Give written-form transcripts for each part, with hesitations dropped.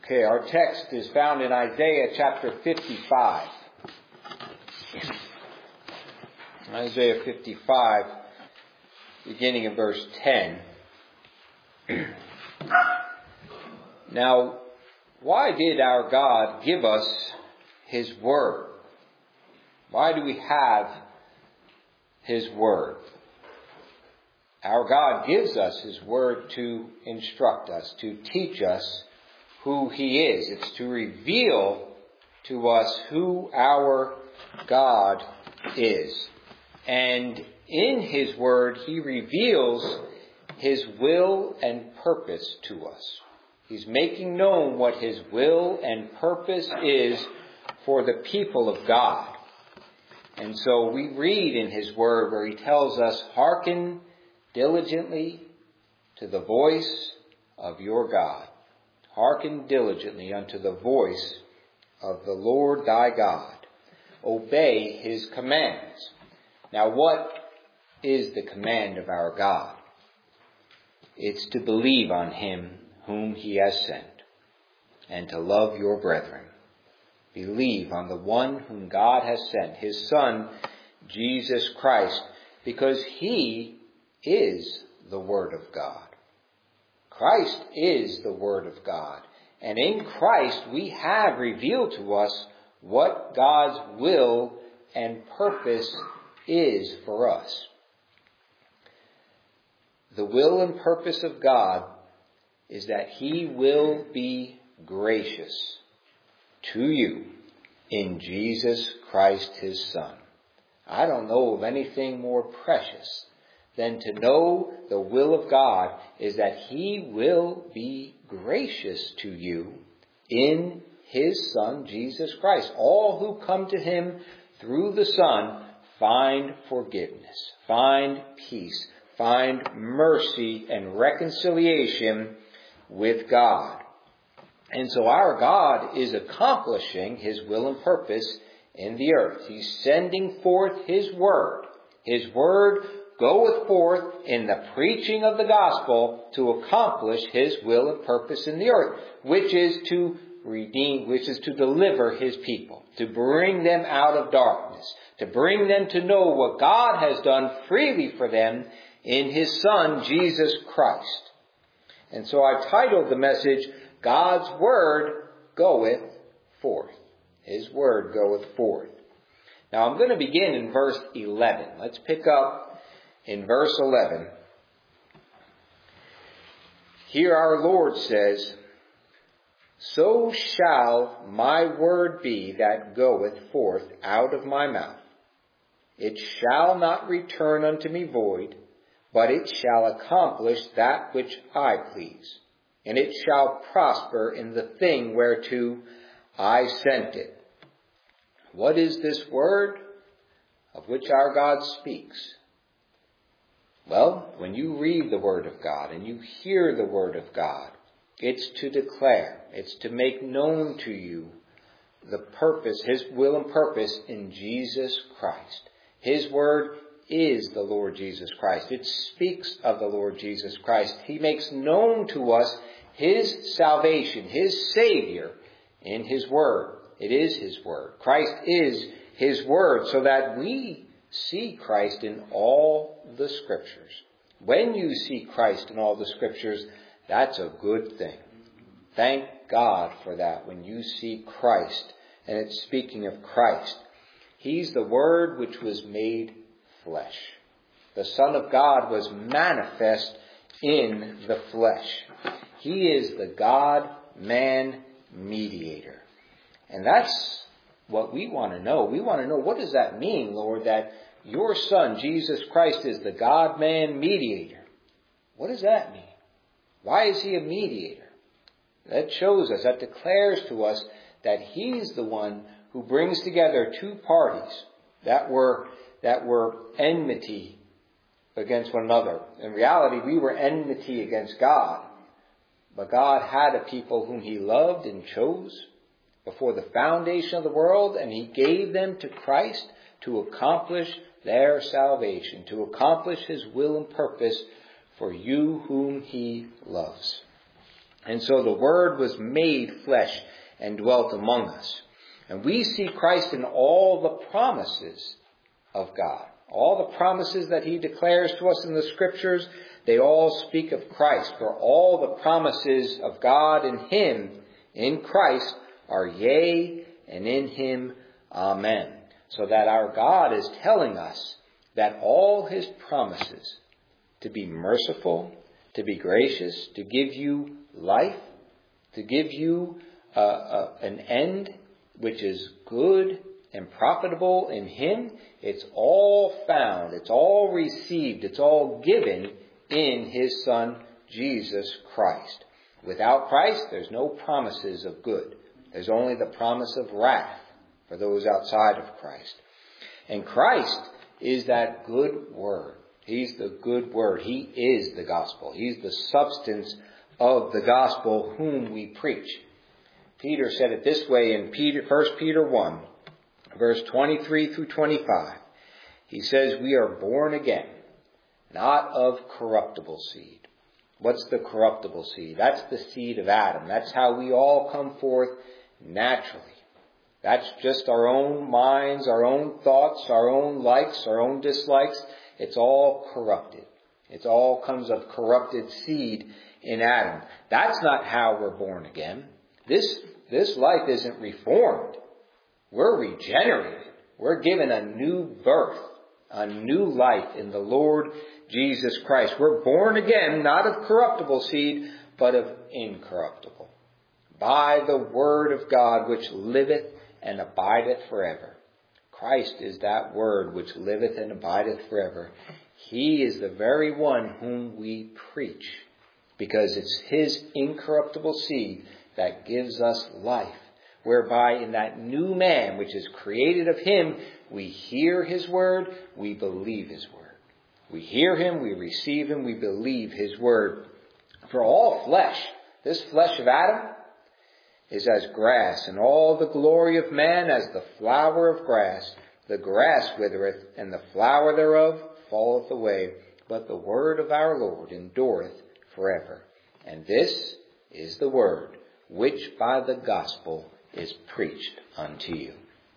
Okay, our text is found in Isaiah chapter 55. Isaiah 55, beginning in verse 10. Now, why did our God give us His Word? Why do we have His Word? Our God gives us His Word to instruct us, to teach us who He is. It's to reveal to us who our God is. And in His Word, He reveals His will and purpose to us. He's making known what His will and purpose is for the people of God. And so we read in His Word where He tells us, "Hearken diligently to the voice of your God. Hearken diligently unto the voice of the Lord thy God. Obey His commands." Now, what is the command of our God? It's to believe on Him whom He has sent, and to love your brethren. Believe on the one whom God has sent, His Son, Jesus Christ, because He is the Word of God. Christ is the Word of God. And in Christ we have revealed to us what God's will and purpose is for us. The will and purpose of God is that He will be gracious to you in Jesus Christ His Son. I don't know of anything more precious than to know the will of God is that He will be gracious to you in His Son, Jesus Christ. All who come to Him through the Son find forgiveness, find peace, find mercy and reconciliation with God. And so our God is accomplishing His will and purpose in the earth. He's sending forth His Word. His Word goeth forth in the preaching of the gospel to accomplish His will and purpose in the earth, which is to redeem, which is to deliver His people, to bring them out of darkness, to bring them to know what God has done freely for them in His Son, Jesus Christ. And so I titled the message, God's Word Goeth Forth. His Word goeth forth. Now I'm going to begin in verse 11. Let's pick up in verse 11. Here our Lord says, "So shall my word be that goeth forth out of my mouth. It shall not return unto me void, but it shall accomplish that which I please, and it shall prosper in the thing whereto I sent it." What is this word of which our God speaks? Well, when you read the Word of God and you hear the Word of God, it's to declare, it's to make known to you the purpose, His will and purpose in Jesus Christ. His Word is the Lord Jesus Christ. It speaks of the Lord Jesus Christ. He makes known to us His salvation, His Savior in His Word. It is His Word. Christ is His Word, so that we see Christ in all the Scriptures. When you see Christ in all the Scriptures, that's a good thing. Thank God for that when you see Christ, and it's speaking of Christ. He's the Word which was made flesh. The Son of God was manifest in the flesh. He is the God-man mediator. And that's what we want to know. We want to know, what does that mean, Lord, that your Son, Jesus Christ, is the God-man mediator? What does that mean? Why is He a mediator? That shows us, that declares to us that He's the one who brings together two parties that were enmity against one another. In reality, we were enmity against God. But God had a people whom He loved and chose before the foundation of the world, and He gave them to Christ to accomplish their salvation, to accomplish His will and purpose for you whom He loves. And so the Word was made flesh and dwelt among us. And we see Christ in all the promises of God. All the promises that he declares to us in the Scriptures, they all speak of Christ. For all the promises of God in him, in Christ, are yea, and in him, amen. So that our God is telling us that all his promises to be merciful, to be gracious, to give you life, to give you an end which is good and profitable in him, it's all found, it's all received, it's all given in his Son, Jesus Christ. Without Christ, there's no promises of good. There's only the promise of wrath for those outside of Christ. And Christ is that good word. He's the good word. He is the gospel. He's the substance of the gospel whom we preach. Peter said it this way in 1 Peter 1, verse 23 through 25. He says, we are born again, not of corruptible seed. What's the corruptible seed? That's the seed of Adam. That's how we all come forth naturally. That's just our own minds, our own thoughts, our own likes, our own dislikes. It's all corrupted. It all comes of corrupted seed in Adam. That's not how we're born again. This life isn't reformed. We're regenerated. We're given a new birth, a new life in the Lord Jesus Christ. We're born again, not of corruptible seed, but of incorruptible. By the word of God, which liveth and abideth forever. Christ is that word which liveth and abideth forever. He is the very one whom we preach, because it's his incorruptible seed that gives us life, whereby in that new man which is created of him, we hear his word, we believe his word. We hear him, we receive him, we believe his word. For all flesh, this flesh of Adam, is as grass, and all the glory of man as the flower of grass. The grass withereth, and the flower thereof falleth away. But the word of our Lord endureth forever. And this is the word which by the gospel is preached unto you.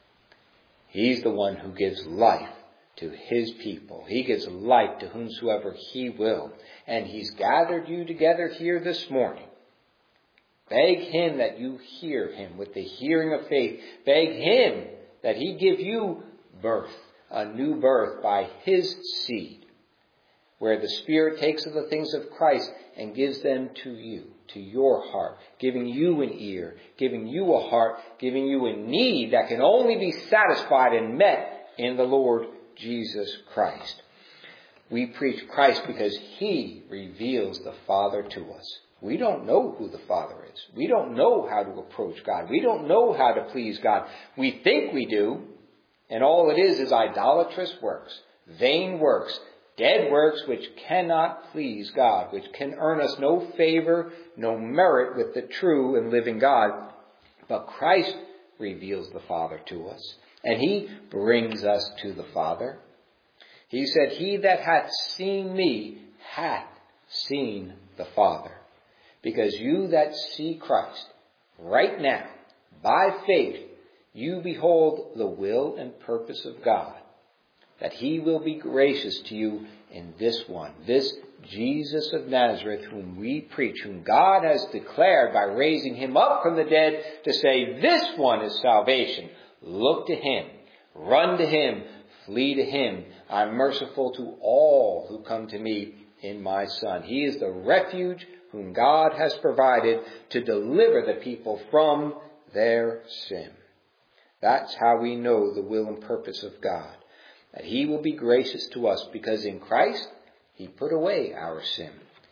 He's the one who gives life to his people. He gives life to whomsoever he will. And he's gathered you together here this morning. Beg him that you hear him with the hearing of faith. Beg him that he give you birth, a new birth by his seed, where the Spirit takes of the things of Christ and gives them to you, to your heart, giving you an ear, giving you a heart, giving you a need that can only be satisfied and met in the Lord Jesus Christ. We preach Christ because he reveals the Father to us. We don't know who the Father is. We don't know how to approach God. We don't know how to please God. We think we do, and all it is idolatrous works, vain works, dead works which cannot please God, which can earn us no favor, no merit with the true and living God. But Christ reveals the Father to us, and he brings us to the Father. He said, he that hath seen me hath seen the Father. Because you that see Christ right now, by faith, you behold the will and purpose of God, that he will be gracious to you in this one, this Jesus of Nazareth, whom we preach, whom God has declared by raising him up from the dead to say, this one is salvation. Look to him, run to him, flee to him. I'm merciful to all who come to me in my Son. He is the refuge whom God has provided to deliver the people from their sin. That's how we know the will and purpose of God. That he will be gracious to us because in Christ, he put away our sin.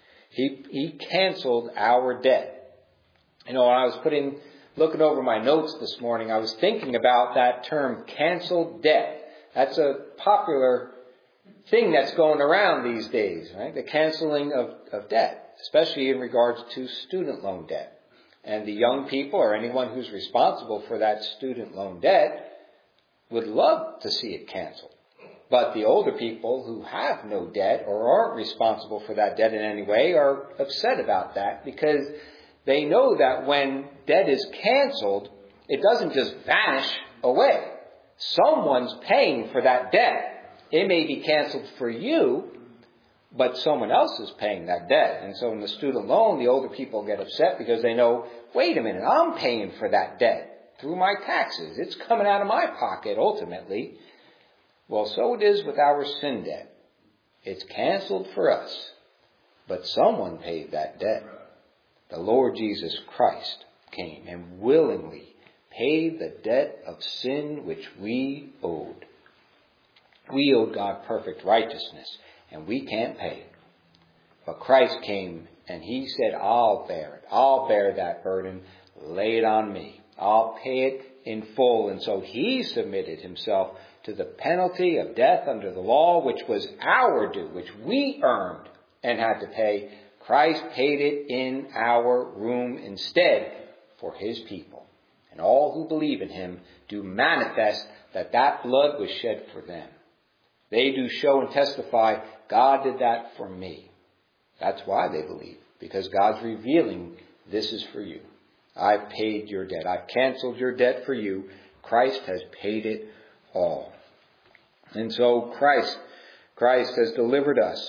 He canceled our debt. When I was looking over my notes this morning, I was thinking about that term, canceled debt. That's a popular thing that's going around these days, right? The canceling of debt, especially in regards to student loan debt. And the young people or anyone who's responsible for that student loan debt would love to see it canceled. But the older people who have no debt or aren't responsible for that debt in any way are upset about that because They know that when debt is canceled, it doesn't just vanish away. Someone's paying for that debt. It may be canceled for you, but someone else is paying that debt. And so in the student loan, the older people get upset because they know, wait a minute, I'm paying for that debt through my taxes. It's coming out of my pocket ultimately. Well, so it is with our sin debt. It's canceled for us, but someone paid that debt. The Lord Jesus Christ came and willingly paid the debt of sin which we owed. We owed God perfect righteousness, and we can't pay it. But Christ came and he said, I'll bear it. I'll bear that burden. Lay it on me. I'll pay it in full. And so he submitted himself to the penalty of death under the law, which was our due, which we earned and had to pay. Christ paid it in our room instead for his people. And all who believe in him do manifest that that blood was shed for them. They do show and testify, God did that for me. That's why they believe, because God's revealing this is for you. I've paid your debt. I've canceled your debt for you. Christ has paid it all. And so Christ has delivered us.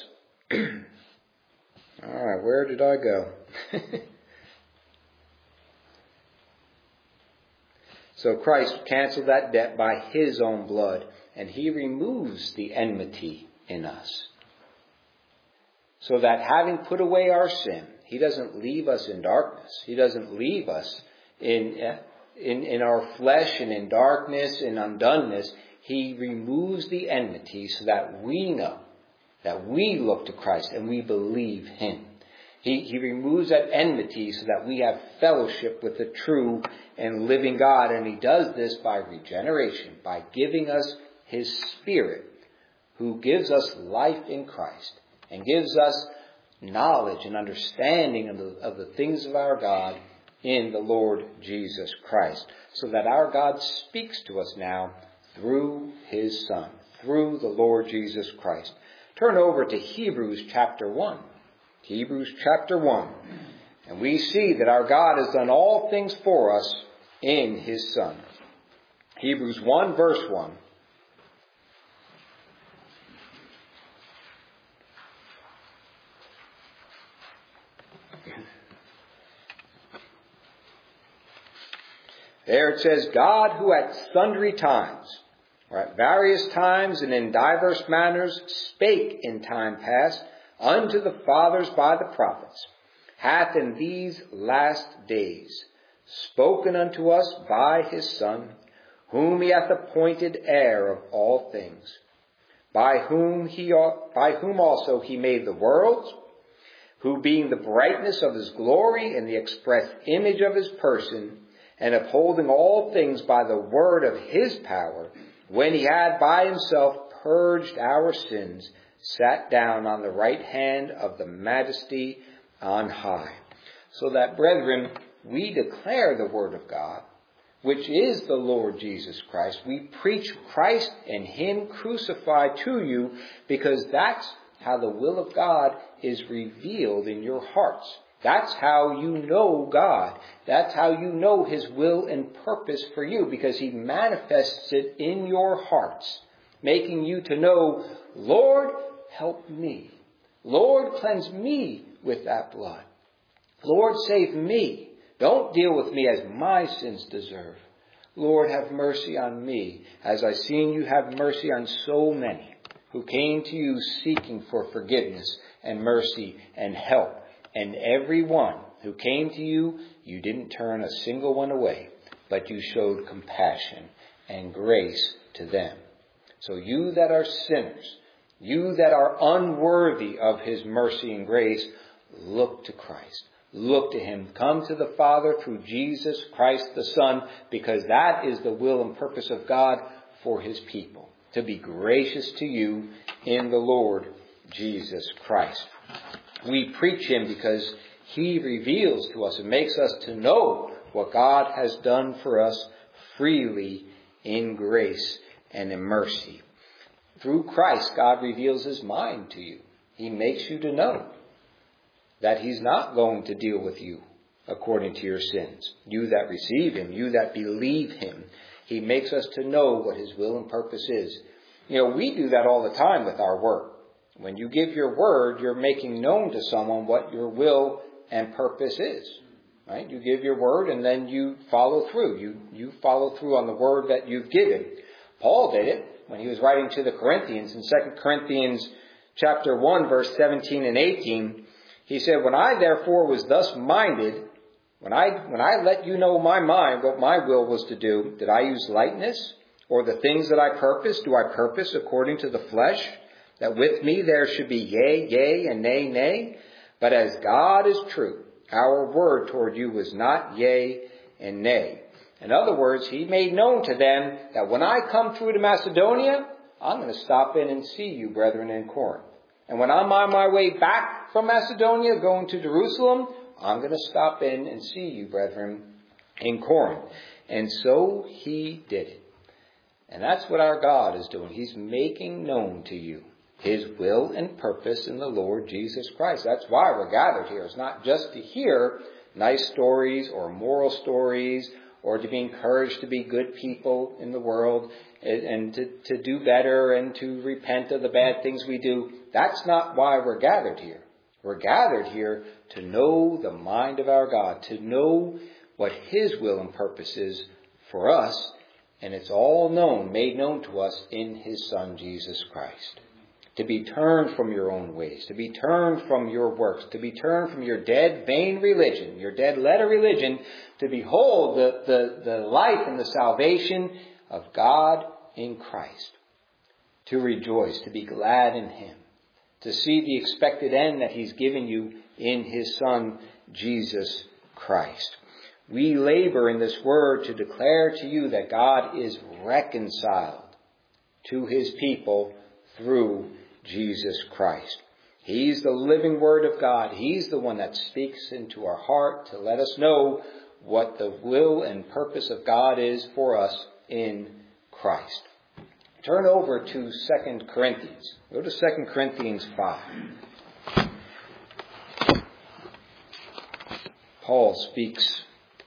All right, where did I go? So Christ canceled that debt by his own blood, and he removes the enmity in us. So that having put away our sin, he doesn't leave us in darkness. He doesn't leave us in our flesh and in darkness and undoneness. He removes the enmity so that we know, that we look to Christ and we believe him. He removes that enmity so that we have fellowship with the true and living God. And he does this by regeneration, by giving us his Spirit, who gives us life in Christ and gives us knowledge and understanding of the things of our God in the Lord Jesus Christ, so that our God speaks to us now through his Son, through the Lord Jesus Christ. Turn over to Hebrews chapter 1. Hebrews chapter 1. And we see that our God has done all things for us in his Son. Hebrews 1 verse 1. There it says, God who at sundry times, or at various times and in divers manners, spake in time past unto the fathers by the prophets, hath in these last days spoken unto us by his Son, whom he hath appointed heir of all things, by whom also he made the worlds, who being the brightness of his glory and the express image of his person, and upholding all things by the word of his power, when he had by himself purged our sins, sat down on the right hand of the majesty on high. So that, brethren, we declare the word of God, which is the Lord Jesus Christ. We preach Christ and him crucified to you, because that's how the will of God is revealed in your hearts. That's how you know God. That's how you know his will and purpose for you, because he manifests it in your hearts, making you to know, Lord, help me. Lord, cleanse me with that blood. Lord, save me. Don't deal with me as my sins deserve. Lord, have mercy on me, as I've seen you have mercy on so many who came to you seeking for forgiveness and mercy and help. And every one who came to you, you didn't turn a single one away, but you showed compassion and grace to them. So you that are sinners, you that are unworthy of his mercy and grace, look to Christ. Look to him. Come to the Father through Jesus Christ the Son, because that is the will and purpose of God for his people, to be gracious to you in the Lord Jesus Christ. We preach him because he reveals to us and makes us to know what God has done for us freely in grace and in mercy. Through Christ, God reveals his mind to you. He makes you to know that he's not going to deal with you according to your sins. You that receive him, you that believe him. He makes us to know what his will and purpose is. We do that all the time with our word. When you give your word, you're making known to someone what your will and purpose is. Right? You give your word and then you follow through. You follow through on the word that you've given. Paul did it when he was writing to the Corinthians in 2 Corinthians chapter 1, verse 17 and 18. He said, when I therefore was thus minded, when I let you know my mind, what my will was to do, did I use lightness? Or the things that I purpose, do I purpose according to the flesh? That with me there should be yea, yea, and nay, nay? But as God is true, our word toward you was not yea and nay. In other words, he made known to them that when I come through to Macedonia, I'm going to stop in and see you, brethren, in Corinth. And when I'm on my way back from Macedonia, going to Jerusalem, I'm going to stop in and see you, brethren, in Corinth. And so he did it. And that's what our God is doing. He's making known to you his will and purpose in the Lord Jesus Christ. That's why we're gathered here. It's not just to hear nice stories or moral stories or to be encouraged to be good people in the world and to do better and to repent of the bad things we do. That's not why we're gathered here. We're gathered here to know the mind of our God, to know what his will and purpose is for us. And it's all known, made known to us in his Son, Jesus Christ. To be turned from your own ways, to be turned from your works, to be turned from your dead, vain religion, your dead letter religion, to behold the life and the salvation of God in Christ. To rejoice, to be glad in him, to see the expected end that he's given you in his Son, Jesus Christ. We labor in this word to declare to you that God is reconciled to his people through Jesus Christ. He's the living word of God. He's the one that speaks into our heart to let us know what the will and purpose of God is for us in Christ. Turn over to 2 Corinthians. Go to 2 Corinthians 5. Paul speaks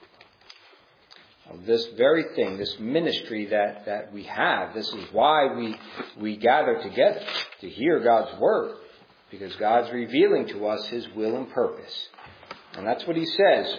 of this very thing, this ministry that we have. This is why we gather together, to hear God's word, because God's revealing to us his will and purpose. And that's what he says.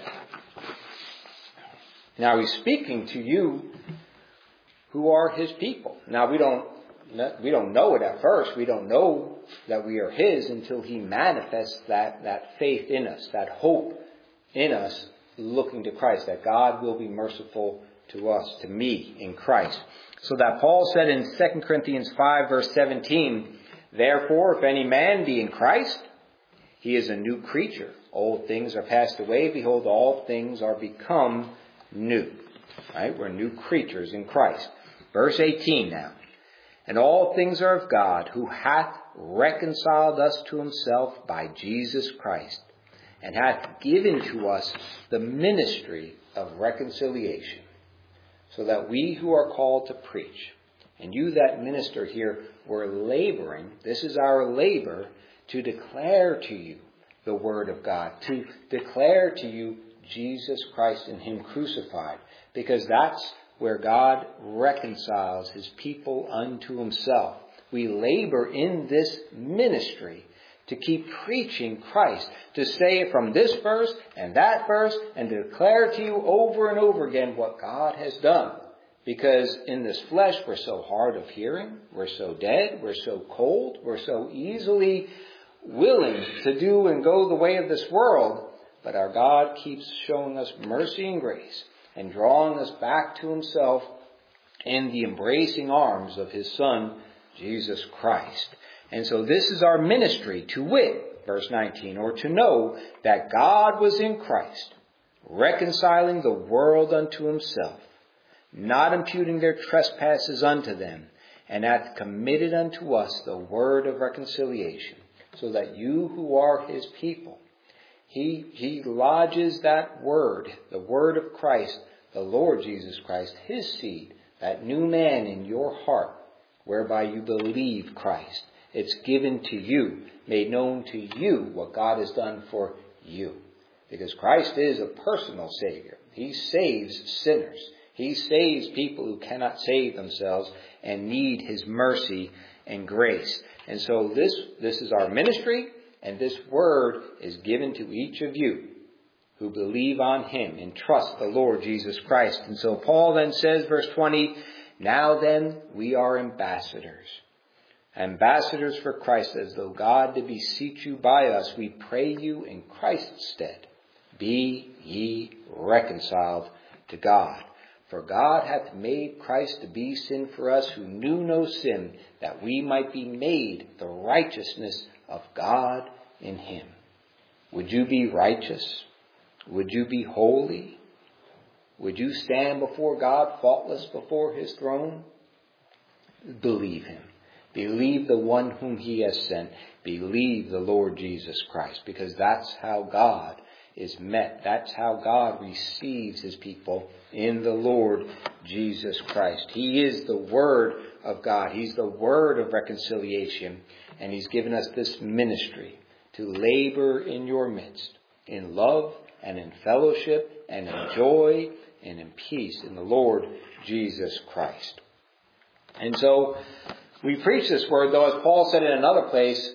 Now he's speaking to you who are his people. Now we don't know it at first. We don't know that we are his until he manifests that faith in us, that hope in us, looking to Christ, that God will be merciful to us, to me in Christ. So that Paul said in 2 Corinthians 5 verse 17, therefore if any man be in Christ, he is a new creature. Old things are passed away. Behold, all things are become new. Right? We're new creatures in Christ. Verse 18 now. And all things are of God, who hath reconciled us to himself by Jesus Christ, and hath given to us the ministry of reconciliation, so that we who are called to preach, and you that minister here, we're laboring, this is our labor, to declare to you the word of God, to declare to you Jesus Christ and him crucified, because that's where God reconciles his people unto himself. We labor in this ministry to keep preaching Christ, to say it from this verse and that verse, and to declare to you over and over again what God has done. Because in this flesh, we're so hard of hearing, we're so dead, we're so cold, we're so easily willing to do and go the way of this world. But our God keeps showing us mercy and grace and drawing us back to himself in the embracing arms of his Son, Jesus Christ. And so this is our ministry, to wit, verse 19, or to know that God was in Christ, reconciling the world unto himself, not imputing their trespasses unto them, and hath committed unto us the word of reconciliation, so that you who are his people, he lodges that word, the word of Christ, the Lord Jesus Christ, his seed, that new man in your heart, whereby you believe Christ. It's given to you, made known to you what God has done for you. Because Christ is a personal Savior. He saves sinners. He saves people who cannot save themselves and need His mercy and grace. And so this is our ministry, and this word is given to each of you who believe on Him and trust the Lord Jesus Christ. And so Paul then says, verse 20, now then we are ambassadors. Ambassadors for Christ, as though God did beseech you by us, we pray you in Christ's stead, be ye reconciled to God. For God hath made Christ to be sin for us who knew no sin, that we might be made the righteousness of God in Him. Would you be righteous? Would you be holy? Would you stand before God faultless before His throne? Believe Him. Believe the one whom He has sent. Believe the Lord Jesus Christ, because that's how God is met. That's how God receives His people in the Lord Jesus Christ. He is the Word of God. He's the Word of reconciliation. And He's given us this ministry to labor in your midst, in love and in fellowship and in joy and in peace in the Lord Jesus Christ. And so we preach this word, though, as Paul said in another place,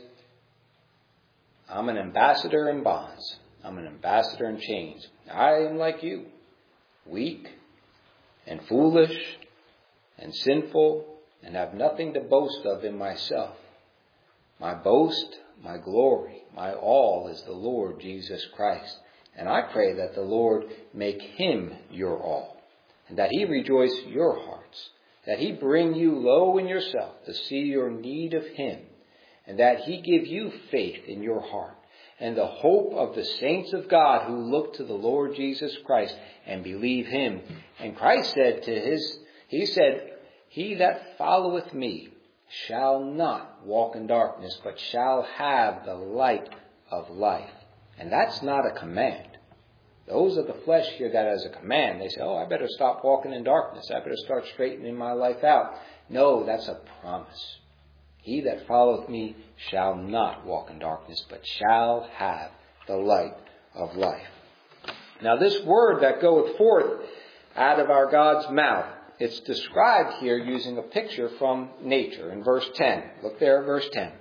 I'm an ambassador in bonds. I'm an ambassador in chains. I am like you, weak and foolish and sinful, and have nothing to boast of in myself. My boast, my glory, my all is the Lord Jesus Christ. And I pray that the Lord make Him your all, and that He rejoice your hearts, that He bring you low in yourself to see your need of Him, and that He give you faith in your heart, and the hope of the saints of God who look to the Lord Jesus Christ and believe Him. And Christ said He said, he that followeth me shall not walk in darkness, but shall have the light of life. And that's not a command. Those of the flesh hear that as a command. They say, oh, I better stop walking in darkness. I better start straightening my life out. No, that's a promise. He that followeth me shall not walk in darkness, but shall have the light of life. Now this word that goeth forth out of our God's mouth, it's described here using a picture from nature in verse 10. Look there at verse 10.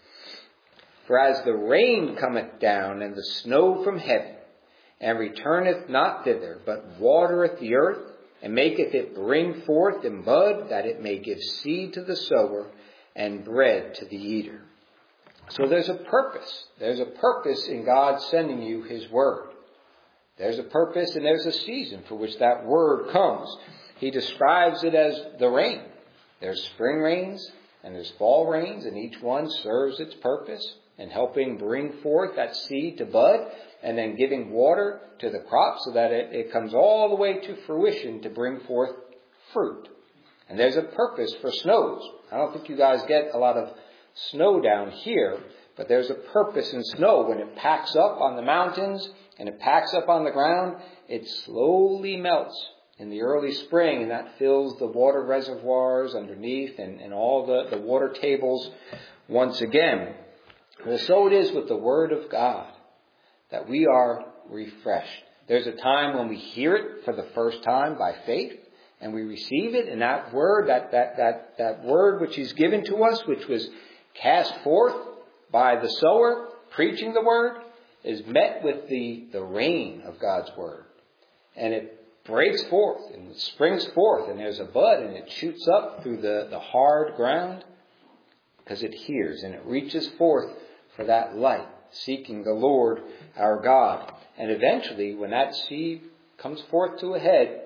For as the rain cometh down and the snow from heaven, and returneth not thither, but watereth the earth, and maketh it bring forth in bud, that it may give seed to the sower, and bread to the eater. So there's a purpose. There's a purpose in God sending you His word. There's a purpose and there's a season for which that word comes. He describes it as the rain. There's spring rains and there's fall rains, and each one serves its purpose in helping bring forth that seed to bud, and then giving water to the crop so that it comes all the way to fruition to bring forth fruit. And there's a purpose for snows. I don't think you guys get a lot of snow down here, but there's a purpose in snow. When it packs up on the mountains and it packs up on the ground, it slowly melts in the early spring, and that fills the water reservoirs underneath and all the water tables once again. Well, so it is with the Word of God, that we are refreshed. There's a time when we hear it for the first time by faith, and we receive it, and that word, that word which He's given to us, which was cast forth by the sower, preaching the word, is met with the rain of God's word. And it breaks forth, and it springs forth, and there's a bud, and it shoots up through the hard ground, because it hears, and it reaches forth for that light, seeking the Lord our God. And eventually, when that seed comes forth to a head,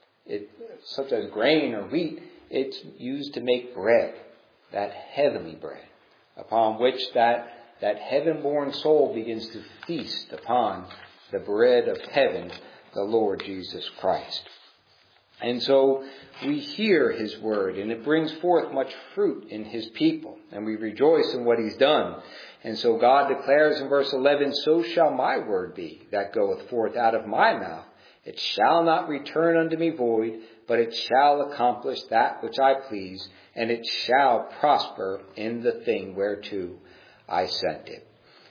such as grain or wheat, it's used to make bread, that heavenly bread, upon which that heaven-born soul begins to feast upon the bread of heaven, the Lord Jesus Christ. And so we hear His word, and it brings forth much fruit in His people, and we rejoice in what He's done. And so God declares in verse 11, so shall my word be that goeth forth out of my mouth. It shall not return unto me void, but it shall accomplish that which I please, and it shall prosper in the thing whereto I sent it.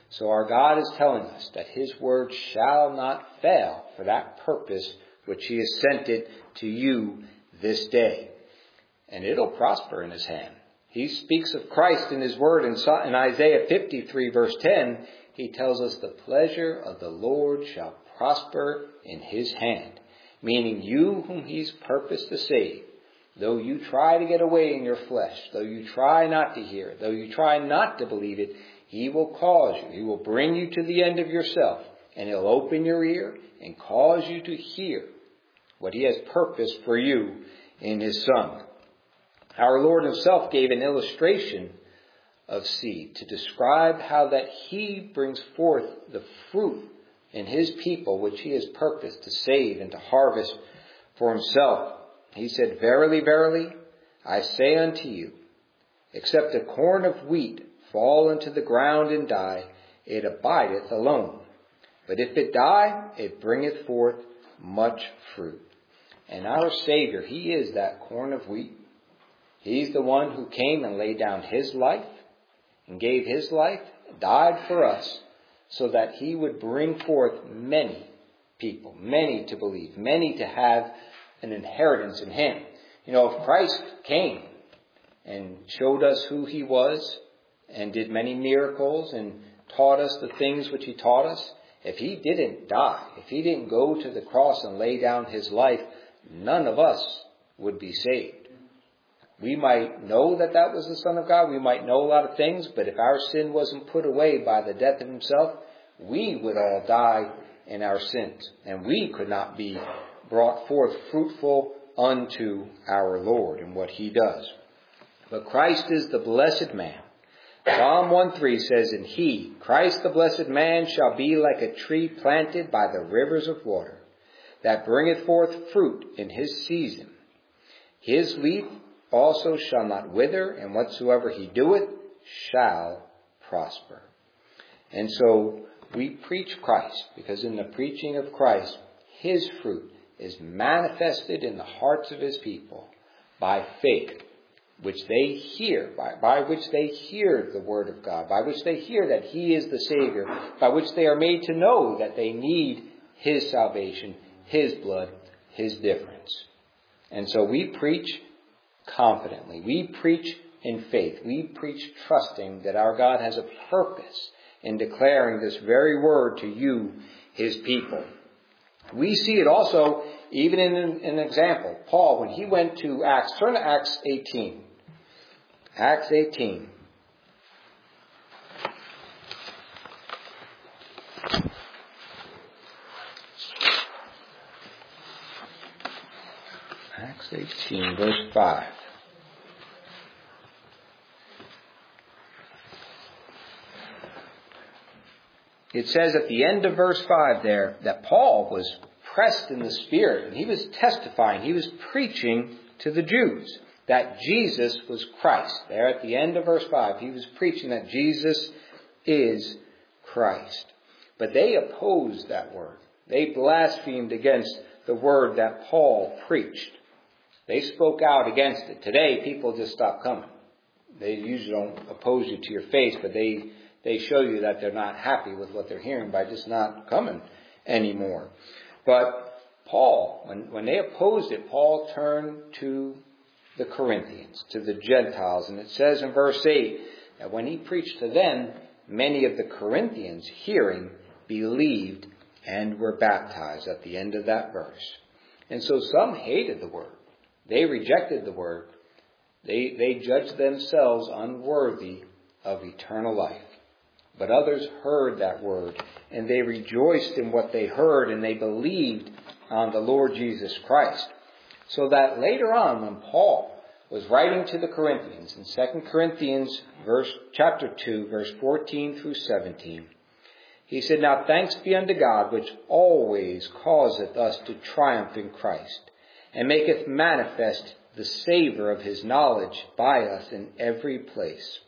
So our God is telling us that his word shall not fail for that purpose which he has sent it to you this day. And it'll prosper in his hand. He speaks of Christ in his word in Isaiah 53 verse 10. He tells us the pleasure of the Lord shall prosper in his hand. Meaning you whom he's purposed to save, though you try to get away in your flesh, though you try not to hear it, though you try not to believe it, he will cause you. He will bring you to the end of yourself, and he'll open your ear and cause you to hear what he has purposed for you in his Son. Our Lord himself gave an illustration of seed to describe how that he brings forth the fruit in his people which he has purposed to save and to harvest for himself. He said, Verily, verily, I say unto you, except a corn of wheat fall into the ground and die, it abideth alone. But if it die, it bringeth forth much fruit. And our Savior, he is that corn of wheat. He's the one who came and laid down his life and gave his life, died for us, so that he would bring forth many people, many to believe, many to have an inheritance in him. You know, if Christ came and showed us who he was and did many miracles and taught us the things which he taught us, if he didn't die, if he didn't go to the cross and lay down his life, none of us would be saved. We might know that that was the Son of God. We might know a lot of things, but if our sin wasn't put away by the death of himself, we would all die in our sins, and we could not be brought forth fruitful unto our Lord in what he does. But Christ is the blessed man. Psalm 1:3 says, And he, Christ the blessed man, shall be like a tree planted by the rivers of water, that bringeth forth fruit in his season. His leaf also shall not wither, and whatsoever he doeth shall prosper. And so we preach Christ, because in the preaching of Christ, his fruit is manifested in the hearts of his people by faith, which they hear, by which they hear the word of God, by which they hear that he is the Savior, by which they are made to know that they need his salvation, his blood, his difference. And so we preach confidently. We preach in faith. We preach trusting that our God has a purpose in declaring this very word to you, his people. We see it also even in an example. Paul, when he went to Acts, turn to Acts 18. Acts 18. Acts 18, verse 5. It says at the end of verse 5 there that Paul was pressed in the Spirit, and he was testifying, he was preaching to the Jews that Jesus was Christ. There at the end of verse 5, he was preaching that Jesus is Christ. But they opposed that word. They blasphemed against the word that Paul preached. They spoke out against it. Today, people just stop coming. They usually don't oppose you to your face, but they show you that they're not happy with what they're hearing by just not coming anymore. But Paul, when they opposed it, Paul turned to the Corinthians, to the Gentiles. And it says in verse 8 that when he preached to them, many of the Corinthians, hearing, believed and were baptized at the end of that verse. And so some hated the word. They rejected the word. They judged themselves unworthy of eternal life. But others heard that word, and they rejoiced in what they heard, and they believed on the Lord Jesus Christ. So that later on, when Paul was writing to the Corinthians, in 2 Corinthians chapter 2, verse 14 through 17, he said, Now thanks be unto God, which always causeth us to triumph in Christ, and maketh manifest the savour of his knowledge by us in every place.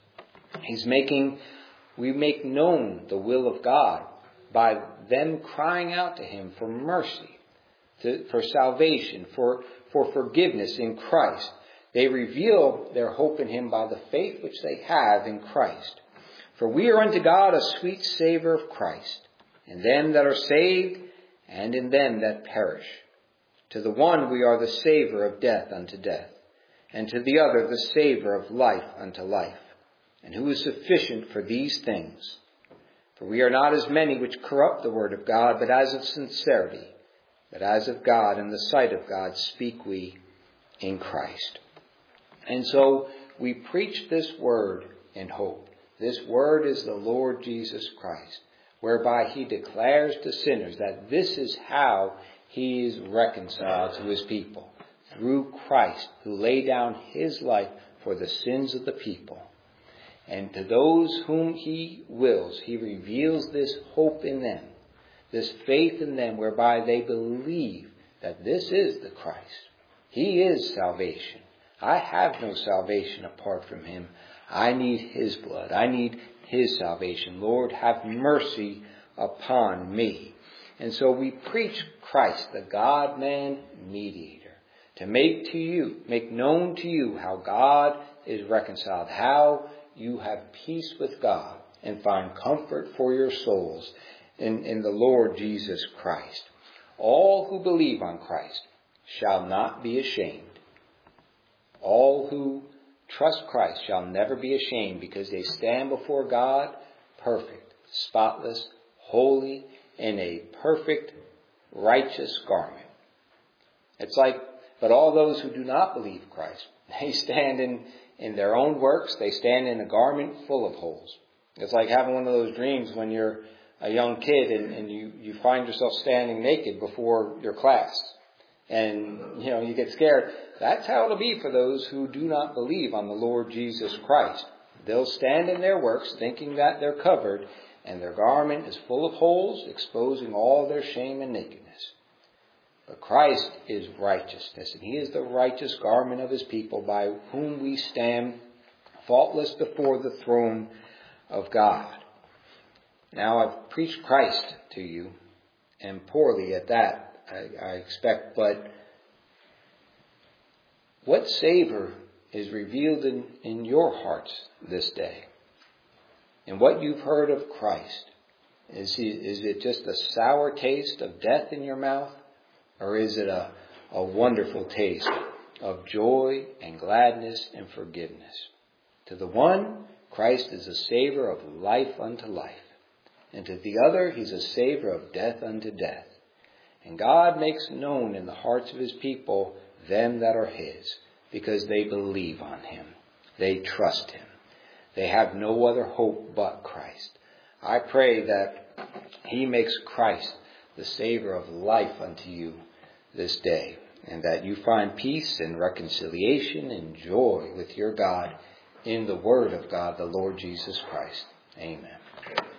We make known the will of God by them crying out to him for mercy, for salvation, for forgiveness in Christ. They reveal their hope in him by the faith which they have in Christ. For we are unto God a sweet savour of Christ, in them that are saved, and in them that perish. To the one we are the savour of death unto death, and to the other the savour of life unto life. And who is sufficient for these things? For we are not as many which corrupt the word of God, but as of sincerity, but as of God, in the sight of God, speak we in Christ. And so we preach this word in hope. This word is the Lord Jesus Christ, whereby he declares to sinners that this is how he is reconciled to his people, through Christ, who laid down his life for the sins of the people. And to those whom he wills, he reveals this hope in them, this faith in them, whereby they believe that this is the Christ. He is salvation. I have no salvation apart from him. I need his blood. I need his salvation. Lord, have mercy upon me. And so we preach Christ, the God-man mediator, to make known to you how God is reconciled, how you have peace with God and find comfort for your souls in the Lord Jesus Christ. All who believe on Christ shall not be ashamed. All who trust Christ shall never be ashamed, because they stand before God perfect, spotless, holy, in a perfect, righteous garment. It's like, but all those who do not believe Christ, they stand in their own works. They stand in a garment full of holes. It's like having one of those dreams when you're a young kid and you find yourself standing naked before your class. And, you get scared. That's how it'll be for those who do not believe on the Lord Jesus Christ. They'll stand in their works thinking that they're covered, and their garment is full of holes, exposing all their shame and nakedness. But Christ is righteousness, and he is the righteous garment of his people, by whom we stand faultless before the throne of God. Now, I've preached Christ to you, and poorly at that, I expect, but what savor is revealed in your hearts this day? And what you've heard of Christ, is it just a sour taste of death in your mouth? Or is it a wonderful taste of joy and gladness and forgiveness? To the one, Christ is a savor of life unto life. And to the other, he's a savor of death unto death. And God makes known in the hearts of his people them that are his, because they believe on him. They trust him. They have no other hope but Christ. I pray that he makes Christ the savor of life unto you this day, and that you find peace and reconciliation and joy with your God in the Word of God, the Lord Jesus Christ. Amen.